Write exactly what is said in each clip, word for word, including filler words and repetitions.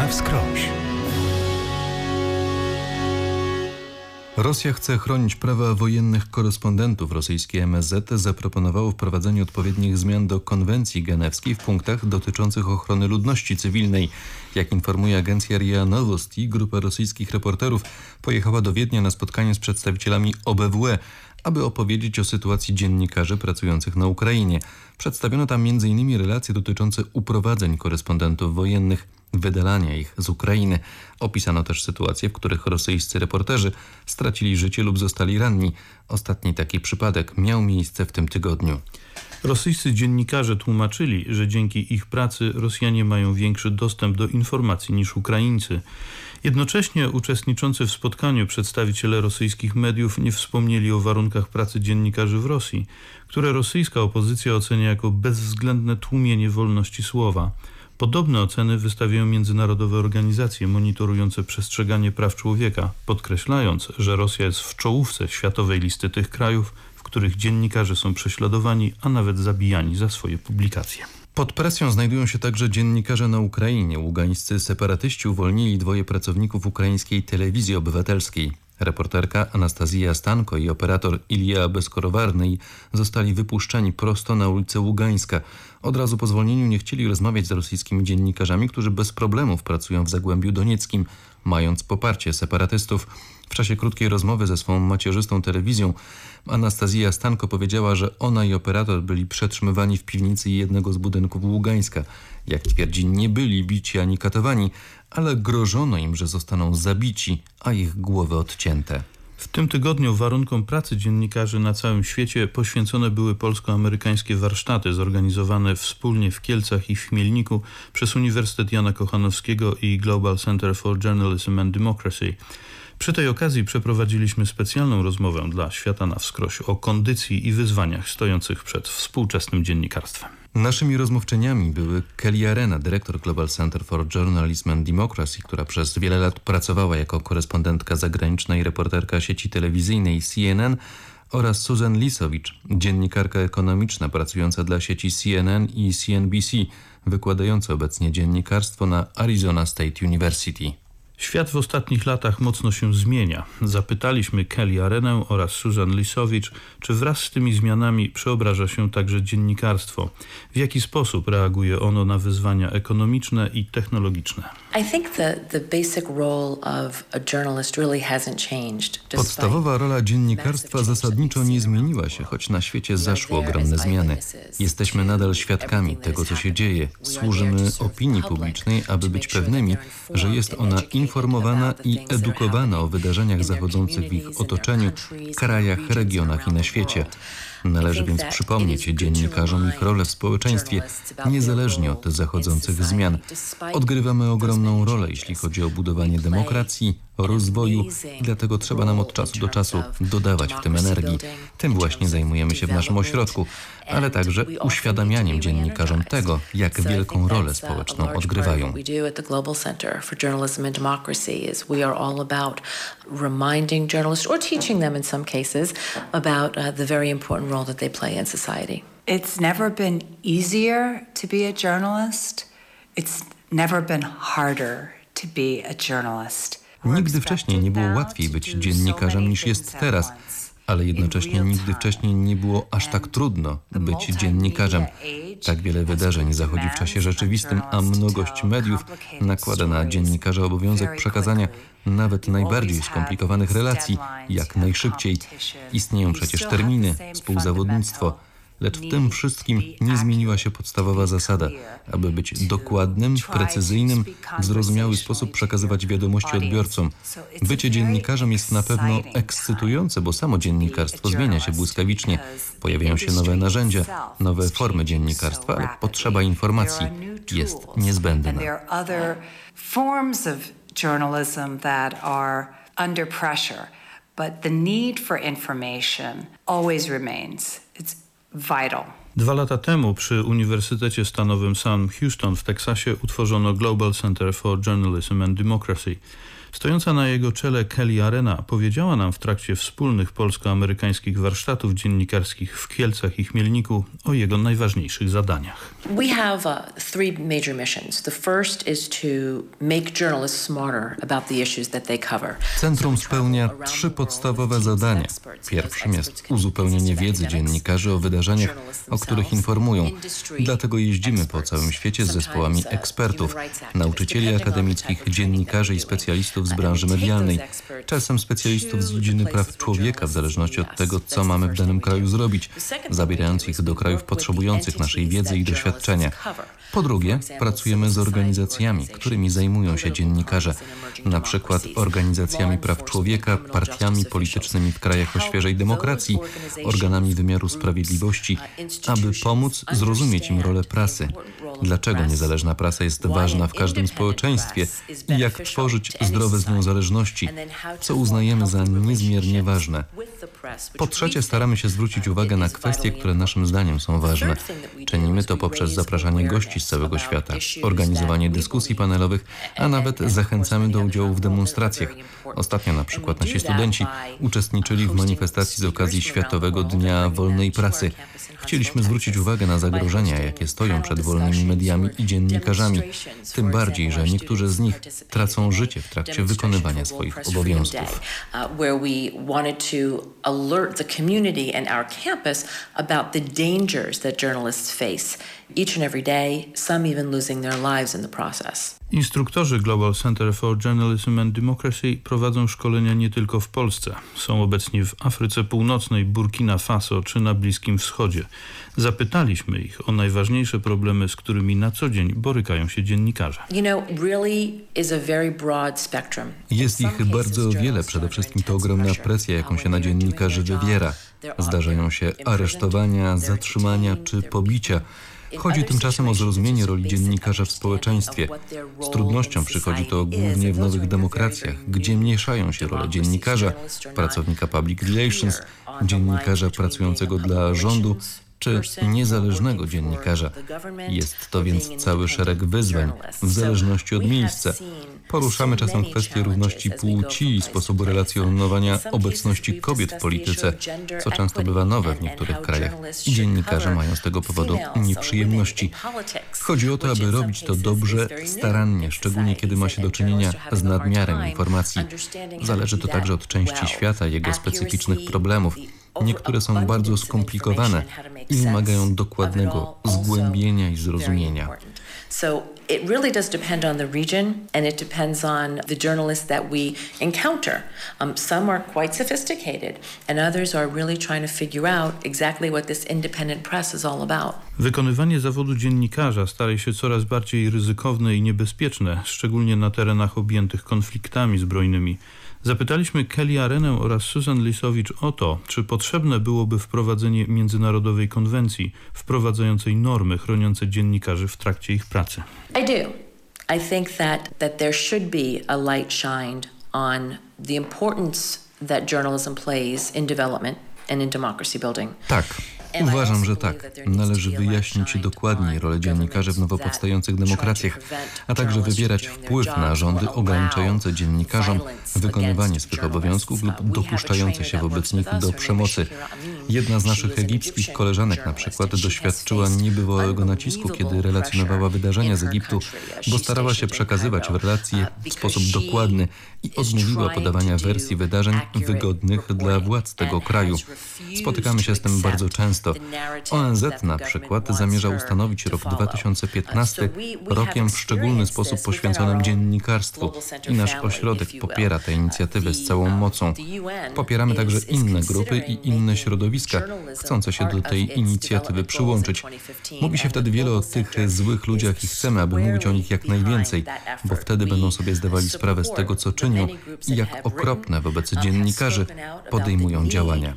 na wskroś. Rosja chce chronić prawa wojennych korespondentów. Rosyjskie M S Z zaproponowało wprowadzenie odpowiednich zmian do konwencji genewskiej w punktach dotyczących ochrony ludności cywilnej. Jak informuje agencja R I A Novosti, grupa rosyjskich reporterów pojechała do Wiednia na spotkanie z przedstawicielami O B W E, aby opowiedzieć o sytuacji dziennikarzy pracujących na Ukrainie. Przedstawiono tam między innymi relacje dotyczące uprowadzeń korespondentów wojennych, wydalania ich z Ukrainy. Opisano też sytuacje, w których rosyjscy reporterzy stracili życie lub zostali ranni. Ostatni taki przypadek miał miejsce w tym tygodniu. Rosyjscy dziennikarze tłumaczyli, że dzięki ich pracy Rosjanie mają większy dostęp do informacji niż Ukraińcy. Jednocześnie uczestniczący w spotkaniu przedstawiciele rosyjskich mediów nie wspomnieli o warunkach pracy dziennikarzy w Rosji, które rosyjska opozycja ocenia jako bezwzględne tłumienie wolności słowa. Podobne oceny wystawiają międzynarodowe organizacje monitorujące przestrzeganie praw człowieka, podkreślając, że Rosja jest w czołówce światowej listy tych krajów, w których dziennikarze są prześladowani, a nawet zabijani za swoje publikacje. Pod presją znajdują się także dziennikarze na Ukrainie. Ługańscy separatyści uwolnili dwoje pracowników ukraińskiej telewizji obywatelskiej. Reporterka Anastazja Stanko i operator Ilija Beskorowarny zostali wypuszczeni prosto na ulicę Ługańska. Od razu po zwolnieniu nie chcieli rozmawiać z rosyjskimi dziennikarzami, którzy bez problemów pracują w Zagłębiu Donieckim, mając poparcie separatystów. W czasie krótkiej rozmowy ze swą macierzystą telewizją Anastazja Stanko powiedziała, że ona i operator byli przetrzymywani w piwnicy jednego z budynków Ługańska. Jak twierdzi, nie byli bici ani katowani, ale grożono im, że zostaną zabici, a ich głowy odcięte. W tym tygodniu warunkom pracy dziennikarzy na całym świecie poświęcone były polsko-amerykańskie warsztaty zorganizowane wspólnie w Kielcach i w Chmielniku przez Uniwersytet Jana Kochanowskiego i Global Center for Journalism and Democracy. Przy tej okazji przeprowadziliśmy specjalną rozmowę dla Świata na wskroś o kondycji i wyzwaniach stojących przed współczesnym dziennikarstwem. Naszymi rozmówczyniami były Kelly Arena, dyrektor Global Center for Journalism and Democracy, która przez wiele lat pracowała jako korespondentka zagraniczna i reporterka sieci telewizyjnej C N N, oraz Susan Lisowicz, dziennikarka ekonomiczna pracująca dla sieci C N N i C N B C, wykładająca obecnie dziennikarstwo na Arizona State University. Świat w ostatnich latach mocno się zmienia. Zapytaliśmy Kelly Arenę oraz Susan Lisowicz, czy wraz z tymi zmianami przeobraża się także dziennikarstwo. W jaki sposób reaguje ono na wyzwania ekonomiczne i technologiczne? Podstawowa rola dziennikarstwa zasadniczo nie zmieniła się, choć na świecie zaszły ogromne zmiany. Jesteśmy nadal świadkami tego, co się dzieje. Służymy opinii publicznej, aby być pewnymi, że jest ona informowana i edukowana o wydarzeniach zachodzących w ich otoczeniu, krajach, regionach i na świecie. Należy więc przypomnieć dziennikarzom ich rolę w społeczeństwie, niezależnie od zachodzących zmian. Odgrywamy ogromną rolę, jeśli chodzi o budowanie demokracji, rozwoju i dlatego trzeba nam od czasu do czasu dodawać w tym energii. Tym właśnie zajmujemy się w naszym ośrodku, ale także uświadamianiem dziennikarzom tego, jak wielką rolę społeczną odgrywają. It's never been easier to be a journalist. It's never been harder to be a journalist. Nigdy wcześniej nie było łatwiej być dziennikarzem niż jest teraz, ale jednocześnie nigdy wcześniej nie było aż tak trudno być dziennikarzem. Tak wiele wydarzeń zachodzi w czasie rzeczywistym, a mnogość mediów nakłada na dziennikarza obowiązek przekazania nawet najbardziej skomplikowanych relacji jak najszybciej. Istnieją przecież terminy, współzawodnictwo. Lecz w tym wszystkim nie zmieniła się podstawowa zasada, aby być dokładnym, precyzyjnym, w zrozumiały sposób przekazywać wiadomości odbiorcom. Bycie dziennikarzem jest na pewno ekscytujące, bo samo dziennikarstwo zmienia się błyskawicznie. Pojawiają się nowe narzędzia, nowe formy dziennikarstwa, ale potrzeba informacji jest niezbędna. But the need for information always remains. It's vital. Dwa lata temu przy Uniwersytecie Stanowym Sam Houston w Teksasie utworzono Global Center for Journalism and Democracy. Stojąca na jego czele Kelly Arena powiedziała nam w trakcie wspólnych polsko-amerykańskich warsztatów dziennikarskich w Kielcach i Chmielniku o jego najważniejszych zadaniach. We have uh, three major missions. The first is to make journalists smarter about the issues that they cover. Centrum spełnia trzy podstawowe zadania. Pierwszym jest uzupełnienie wiedzy dziennikarzy o wydarzeniach, o których informują. Dlatego jeździmy po całym świecie z zespołami ekspertów, nauczycieli akademickich, dziennikarzy i specjalistów z branży medialnej, czasem specjalistów z dziedziny praw człowieka, w zależności od tego, co mamy w danym kraju zrobić, zabierając ich do krajów potrzebujących naszej wiedzy i doświadczenia. Po drugie, pracujemy z organizacjami, którymi zajmują się dziennikarze, na przykład organizacjami praw człowieka, partiami politycznymi w krajach o świeżej demokracji, organami wymiaru sprawiedliwości, aby pomóc zrozumieć im rolę prasy, dlaczego niezależna prasa jest ważna w każdym społeczeństwie i jak tworzyć zdrowe z nią zależności, co uznajemy za niezmiernie ważne. Po trzecie, staramy się zwrócić uwagę na kwestie, które naszym zdaniem są ważne. Czynimy to poprzez zapraszanie gości z całego świata, organizowanie dyskusji panelowych, a nawet zachęcamy do udziału w demonstracjach. Ostatnio na przykład nasi studenci uczestniczyli w manifestacji z okazji Światowego Dnia Wolnej Prasy. Chcieliśmy zwrócić uwagę na zagrożenia, jakie stoją przed wolnymi mediami i dziennikarzami, tym bardziej, że niektórzy z nich tracą życie w trakcie wykonywania swoich obowiązków. Alert the community and our campus about the dangers that journalists face each and every day, some even losing their lives in the process. Instruktorzy Global Center for Journalism and Democracy prowadzą szkolenia nie tylko w Polsce. Są obecni w Afryce Północnej, Burkina Faso czy na Bliskim Wschodzie. Zapytaliśmy ich o najważniejsze problemy, z którymi na co dzień borykają się dziennikarze. You know, really is a very broad spectrum. Jest ich bardzo wiele, przede wszystkim to ogromna presja, jaką się na dziennikarzy wywiera. Zdarzają się aresztowania, zatrzymania czy pobicia. Chodzi tymczasem o zrozumienie roli dziennikarza w społeczeństwie. Z trudnością przychodzi to głównie w nowych demokracjach, gdzie mieszają się role dziennikarza, pracownika public relations, dziennikarza pracującego dla rządu czy niezależnego dziennikarza. Jest to więc cały szereg wyzwań, w zależności od miejsca. Poruszamy czasem kwestię równości płci i sposobu relacjonowania obecności kobiet w polityce, co często bywa nowe w niektórych krajach. I dziennikarze mają z tego powodu nieprzyjemności. Chodzi o to, aby robić to dobrze, starannie, szczególnie kiedy ma się do czynienia z nadmiarem informacji. Zależy to także od części świata i jego specyficznych problemów. Niektóre są bardzo skomplikowane i wymagają dokładnego zgłębienia i zrozumienia. So it really does depend on the region, and it depends on the journalists that we encounter. Um, some are quite sophisticated, and others are really trying to figure out exactly what this independent press is all about. Wykonywanie zawodu dziennikarza staje się coraz bardziej ryzykowne i niebezpieczne, szczególnie na terenach objętych konfliktami zbrojnymi. Zapytaliśmy Kelly Arenę oraz Susan Lisowicz o to, czy potrzebne byłoby wprowadzenie międzynarodowej konwencji wprowadzającej normy chroniące dziennikarzy w trakcie ich pracy. I do. I think that, that there should be a light shined on the importance that journalism plays in development and in democracy building. Tak. Uważam, że tak. Należy wyjaśnić dokładniej rolę dziennikarzy w nowo powstających demokracjach, a także wywierać wpływ na rządy ograniczające dziennikarzom wykonywanie swych obowiązków lub dopuszczające się wobec nich do przemocy. Jedna z naszych egipskich koleżanek na przykład doświadczyła niebywałego nacisku, kiedy relacjonowała wydarzenia z Egiptu, bo starała się przekazywać relacje w sposób dokładny i odmówiła podawania wersji wydarzeń wygodnych dla władz tego kraju. Spotykamy się z tym bardzo często. O N Z na przykład zamierza ustanowić rok dwa tysiące piętnasty rokiem w szczególny sposób poświęconym dziennikarstwu i nasz ośrodek popiera tę inicjatywę z całą mocą. Popieramy także inne grupy i inne środowiska chcące się do tej inicjatywy przyłączyć. Mówi się wtedy wiele o tych złych ludziach i chcemy, aby mówić o nich jak najwięcej, bo wtedy będą sobie zdawali sprawę z tego, co czynią i jak okropne wobec dziennikarzy podejmują działania.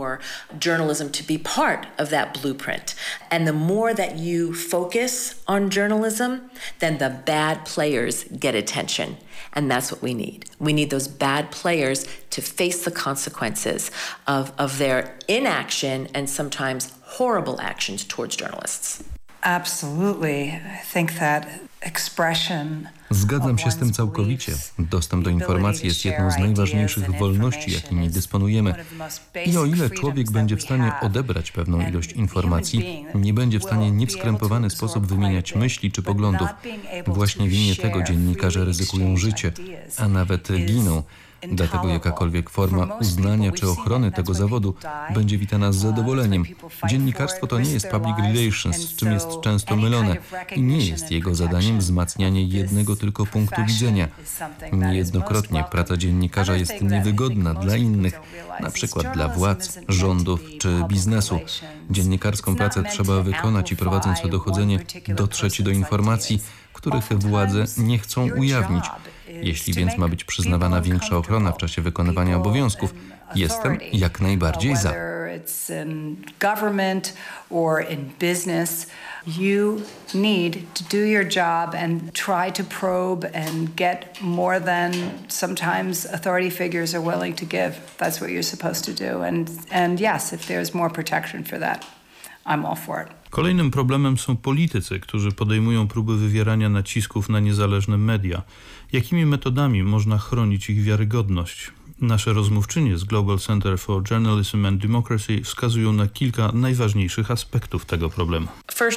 Of that blueprint. And the more that you focus on journalism, then the bad players get attention. And that's what we need. We need those bad players to face the consequences of, of their inaction and sometimes horrible actions towards journalists. Absolutely. I think that expression. Zgadzam się z tym całkowicie. Dostęp do informacji jest jedną z najważniejszych wolności, jakimi dysponujemy. I o ile człowiek będzie w stanie odebrać pewną ilość informacji, nie będzie w stanie nie w skrępowany sposób wymieniać myśli czy poglądów. Właśnie w imię tego dziennikarze ryzykują życie, a nawet giną. Dlatego jakakolwiek forma uznania czy ochrony tego zawodu będzie witana z zadowoleniem. Dziennikarstwo to nie jest public relations, z czym jest często mylone i nie jest jego zadaniem wzmacnianie jednego tylko punktu widzenia. Niejednokrotnie praca dziennikarza jest niewygodna dla innych, na przykład dla władz, rządów czy biznesu. Dziennikarską pracę trzeba wykonać i prowadząc to dochodzenie dotrzeć do informacji, których władze nie chcą ujawnić. Jeśli więc ma być przyznawana większa ochrona w czasie wykonywania obowiązków, jestem jak najbardziej za. You need to do your job and try to probe and get more than sometimes authority figures are willing to give. That's what you're supposed to do. And, and yes, if there's more protection for that, I'm all for it. Kolejnym problemem są politycy, którzy podejmują próby wywierania nacisków na niezależne media. Jakimi metodami można chronić ich wiarygodność? Nasze rozmówczynie z Global Center for Journalism and Democracy wskazują na kilka najważniejszych aspektów tego problemu.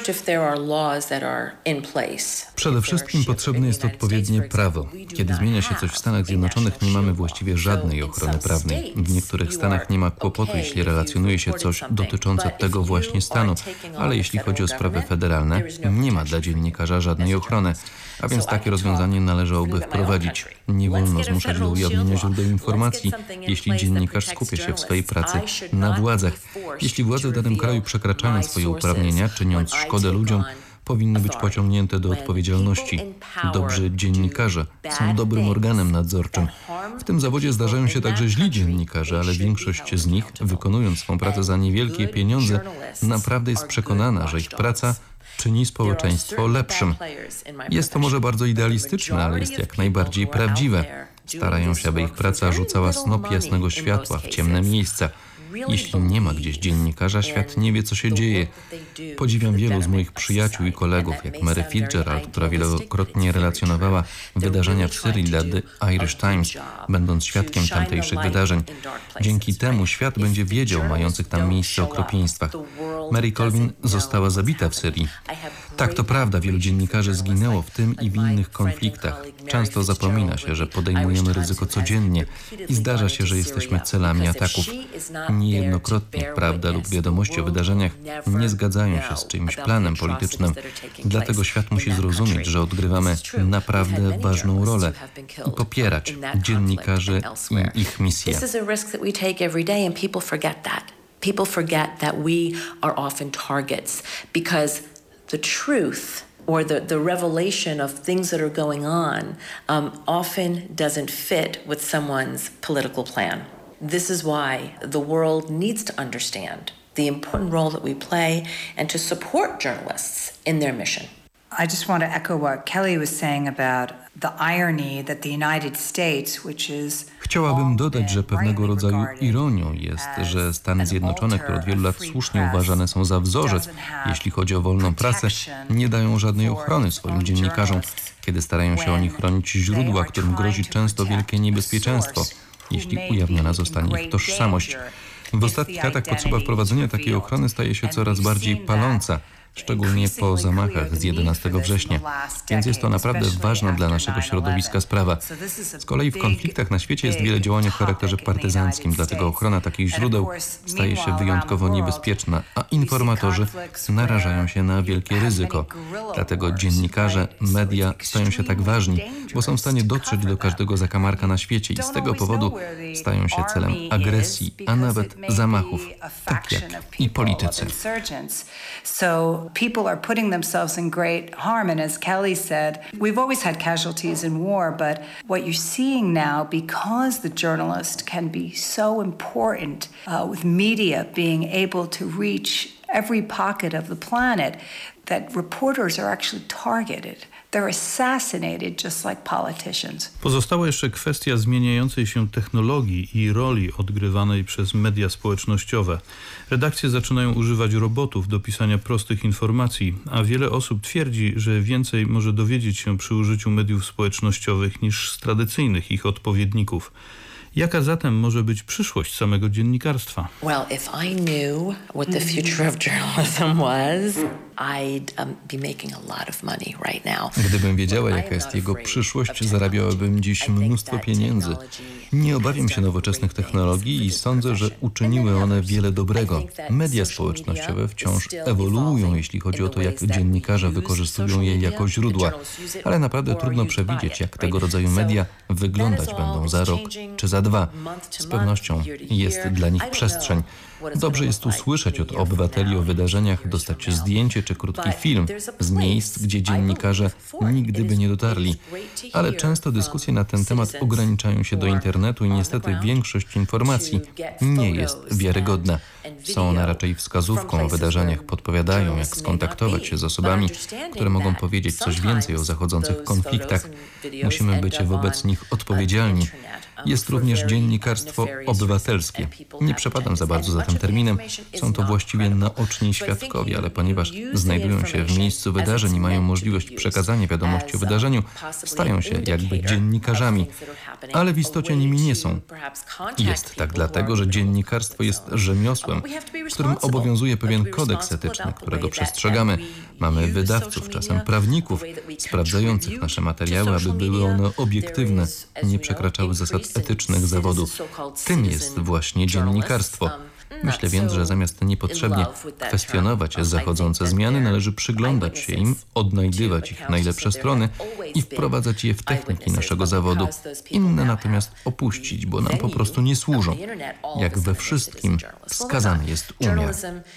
Przede wszystkim potrzebne jest odpowiednie prawo. Kiedy zmienia się coś w Stanach Zjednoczonych, nie mamy właściwie żadnej ochrony prawnej. W niektórych stanach nie ma kłopotu, jeśli relacjonuje się coś dotyczące tego właśnie stanu, ale jeśli chodzi o sprawy federalne, nie ma dla dziennikarza żadnej ochrony. A więc takie rozwiązanie należałoby wprowadzić. Nie wolno zmuszać do ujawnienia źródeł informacji, jeśli dziennikarz skupia się w swojej pracy na władzach. Jeśli władze w danym kraju przekraczają swoje uprawnienia, czyniąc szkodę ludziom, powinny być pociągnięte do odpowiedzialności. Dobrzy dziennikarze są dobrym organem nadzorczym. W tym zawodzie zdarzają się także źli dziennikarze, ale większość z nich, wykonując swą pracę za niewielkie pieniądze, naprawdę jest przekonana, że ich praca czyni społeczeństwo lepszym. Jest to może bardzo idealistyczne, ale jest jak najbardziej prawdziwe. Starają się, aby ich praca rzucała snop jasnego światła w ciemne miejsca. Jeśli nie ma gdzieś dziennikarza, świat nie wie, co się dzieje. Podziwiam wielu z moich przyjaciół i kolegów, jak Mary Fitzgerald, która wielokrotnie relacjonowała wydarzenia w Syrii dla The Irish Times, będąc świadkiem tamtejszych wydarzeń. Dzięki temu świat będzie wiedział o mających tam miejsce okropieństwach. Mary Colvin została zabita w Syrii. Tak, to prawda, wielu dziennikarzy zginęło w tym i w innych konfliktach. Często zapomina się, że podejmujemy ryzyko codziennie i zdarza się, że jesteśmy celami ataków. Niejednokrotnie prawda lub wiadomości o wydarzeniach nie zgadzają się z czyimś planem politycznym. Dlatego świat musi zrozumieć, że odgrywamy naprawdę ważną rolę i popierać dziennikarzy i ich misję. People forget that we are often targets because the truth or the, the revelation of things that are going on um, often doesn't fit with someone's political plan. This is why the world needs to understand the important role that we play and to support journalists in their mission. I just want to echo what Kelly was saying about the irony that the United States, which is Chciałabym dodać, że pewnego rodzaju ironią jest, że Stany Zjednoczone, które od wielu lat słusznie uważane są za wzorzec, jeśli chodzi o wolną prasę, nie dają żadnej ochrony swoim dziennikarzom, kiedy starają się oni chronić źródła, którym grozi często wielkie niebezpieczeństwo, jeśli ujawniona zostanie ich tożsamość. W ostatnich latach potrzeba wprowadzenia takiej ochrony staje się coraz bardziej paląca, szczególnie po zamachach z jedenastego września. Więc jest to naprawdę ważna dla naszego środowiska sprawa. Z kolei w konfliktach na świecie jest wiele działań o charakterze partyzanckim, dlatego ochrona takich źródeł staje się wyjątkowo niebezpieczna, a informatorzy narażają się na wielkie ryzyko. Dlatego dziennikarze, media stają się tak ważni, bo są w stanie dotrzeć do każdego zakamarka na świecie i z tego powodu stają się celem agresji, a nawet zamachów, tak jak i politycy. People are putting themselves in great harm, and as Kelly said, we've always had casualties in war, but what you're seeing now, because the journalist can be so important uh, with media being able to reach every pocket of the planet, that reporters are actually targeted. They're assassinated just like politicians. Pozostała jeszcze kwestia zmieniającej się technologii i roli odgrywanej przez media społecznościowe. Redakcje zaczynają używać robotów do pisania prostych informacji, a wiele osób twierdzi, że więcej może dowiedzieć się przy użyciu mediów społecznościowych niż z tradycyjnych ich odpowiedników. Jaka zatem może być przyszłość samego dziennikarstwa? Well, if I knew what the future of journalism was, I'd um, be making a lot of money right now. Gdybym wiedziała, jaka jest jego przyszłość, zarabiałabym dziś mnóstwo pieniędzy. Nie obawiam się nowoczesnych technologii i sądzę, że uczyniły one wiele dobrego. Media społecznościowe wciąż ewoluują, jeśli chodzi o to, jak dziennikarze wykorzystują je jako źródła. Ale naprawdę trudno przewidzieć, jak tego rodzaju media wyglądać będą za rok czy za dwa. Z pewnością jest dla nich przestrzeń. Dobrze jest usłyszeć od obywateli o wydarzeniach, dostać zdjęcie czy krótki film z miejsc, gdzie dziennikarze nigdy by nie dotarli. Ale często dyskusje na ten temat ograniczają się do internetu i niestety większość informacji nie jest wiarygodna. Są one raczej wskazówką o wydarzeniach, podpowiadają, jak skontaktować się z osobami, które mogą powiedzieć coś więcej o zachodzących konfliktach. Musimy być wobec nich odpowiedzialni. Jest również dziennikarstwo obywatelskie. Nie przepadam za bardzo za tym terminem. Są to właściwie naoczni świadkowie, ale ponieważ znajdują się w miejscu wydarzeń i mają możliwość przekazania wiadomości o wydarzeniu, stają się jakby dziennikarzami, ale w istocie nimi nie są. Jest tak dlatego, że dziennikarstwo jest rzemiosłem, w którym obowiązuje pewien kodeks etyczny, którego przestrzegamy. Mamy wydawców, czasem prawników, sprawdzających nasze materiały, aby były one obiektywne, nie przekraczały zasad etycznych zawodu. Tym jest właśnie dziennikarstwo. Myślę więc, że zamiast niepotrzebnie kwestionować zachodzące zmiany, należy przyglądać się im, odnajdywać ich najlepsze strony i wprowadzać je w techniki naszego zawodu. Inne natomiast opuścić, bo nam po prostu nie służą. Jak we wszystkim wskazany jest umiar.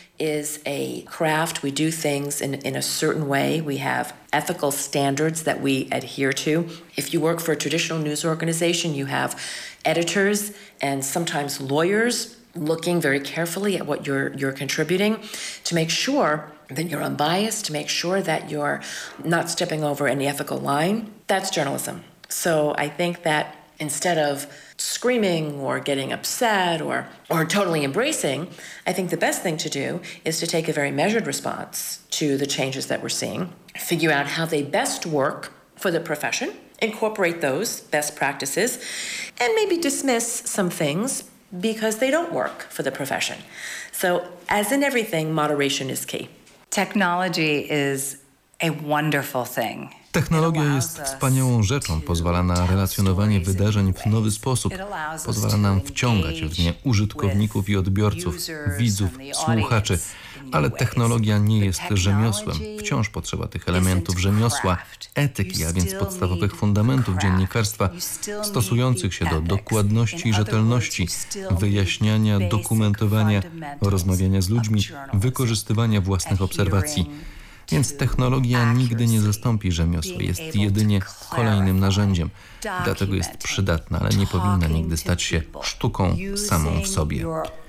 Is a craft. We do things in, in a certain way. We have ethical standards that we adhere to. If you work for a traditional news organization, you have editors and sometimes lawyers looking very carefully at what you're you're contributing to make sure that you're unbiased, to make sure that you're not stepping over any ethical line. That's journalism. So I think that instead of screaming or getting upset or or totally embracing, I think the best thing to do is to take a very measured response to the changes that we're seeing, figure out how they best work for the profession, incorporate those best practices, and maybe dismiss some things because they don't work for the profession. So as in everything, moderation is key. Technology is a wonderful thing. Technologia jest wspaniałą rzeczą, pozwala na relacjonowanie wydarzeń w nowy sposób, pozwala nam wciągać w nie użytkowników i odbiorców, widzów, słuchaczy, ale technologia nie jest rzemiosłem. Wciąż potrzeba tych elementów rzemiosła, etyki, a więc podstawowych fundamentów dziennikarstwa, stosujących się do dokładności i rzetelności, wyjaśniania, dokumentowania, rozmawiania z ludźmi, wykorzystywania własnych obserwacji. Więc technologia nigdy nie zastąpi rzemiosła, jest jedynie kolejnym narzędziem. Dlatego jest przydatna, ale nie powinna nigdy stać się sztuką samą w sobie.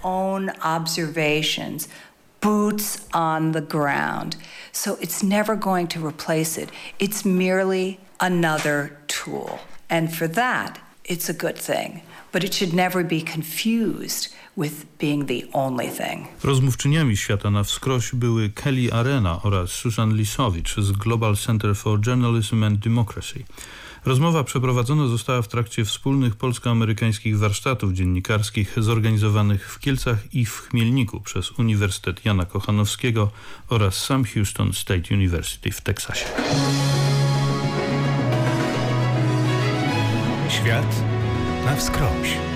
Boots on the ground. So it's never going to replace it. It's merely another tool. And for that, it's a good thing. But it should never be confused with being the only thing. Rozmówczyniami Świata na wskroś były Kelly Arena oraz Susan Lisowicz z Global Center for Journalism and Democracy. Rozmowa przeprowadzona została w trakcie wspólnych polsko-amerykańskich warsztatów dziennikarskich zorganizowanych w Kielcach i w Chmielniku przez Uniwersytet Jana Kochanowskiego oraz Sam Houston State University w Teksasie. Świat na wskroś.